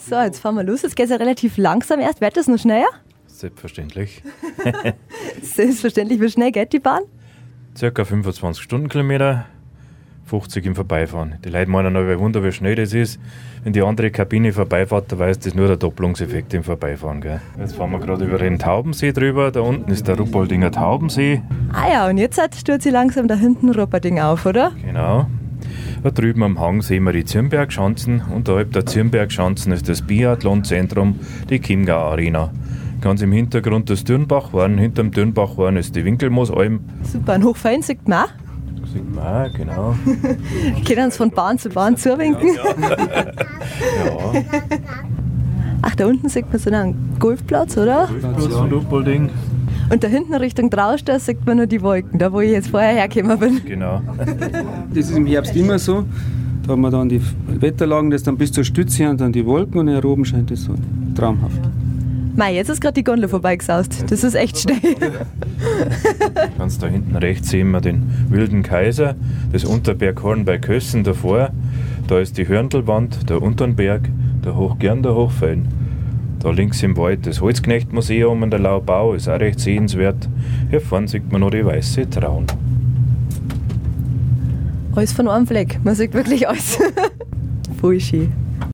So, jetzt fahren wir los. Jetzt geht es ja relativ langsam erst. Wird das noch schneller? Selbstverständlich. Selbstverständlich. Wie schnell geht die Bahn? Circa 25 Stundenkilometer, 50 im Vorbeifahren. Die Leute meinen aber, Wunder, wie schnell das ist. Wenn die andere Kabine vorbeifährt, dann weiß das nur der Doppelungseffekt im Vorbeifahren. Gell? Jetzt fahren wir gerade über den Taubensee drüber. Da unten ist der Ruppoldinger Taubensee. Ah ja, und jetzt stürzt sie langsam da hinten Rupperding auf, oder? Genau. Da drüben am Hang sehen wir die Zirnbergschanzen. Unterhalb der Zirnbergschanzen ist das Biathlonzentrum, die Chiemgau Arena. Ganz im Hintergrund das Dürnbachhorn. Hinterm Dürnbachhorn ist die Winkelmoosalm. Super, ein Hochfein sieht man auch. Sieht man auch, genau. Können uns von Bahn zu Bahn zuwinken? Ja. Ach, da unten sieht man so einen Golfplatz, oder? Golfplatz von Ruppolding. Und da hinten Richtung Traustadt sieht man nur die Wolken, da wo ich jetzt vorher hergekommen bin. Genau. Das ist im Herbst immer so. Da haben wir dann die Wetterlagen, das dann bis zur Stütze und dann die Wolken und hier oben scheint es so traumhaft. Mei, jetzt ist gerade die Gondel vorbeigesaust. Das ist echt schnell. Ganz da hinten rechts sehen wir den Wilden Kaiser, das Unterberghorn bei Kössen davor. Da ist die Hörndelwand, der Unternberg, der Hochgern, der Hochfein. Da links im Wald das Holzknechtmuseum und der Laubau ist auch recht sehenswert. Hier vorne sieht man noch die weiße Traun. Alles von einem Fleck. Man sieht wirklich alles. Voll schön.